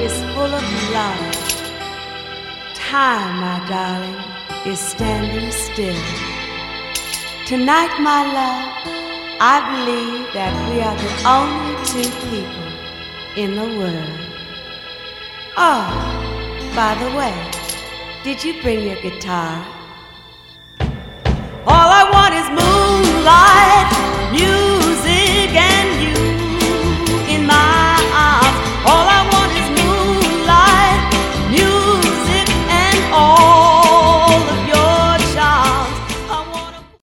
is full of love. Time, my darling, is standing still. Tonight, my love, I believe that we are the only two people in the world. Oh, by the way, did you bring your guitar? All I want is moonlight.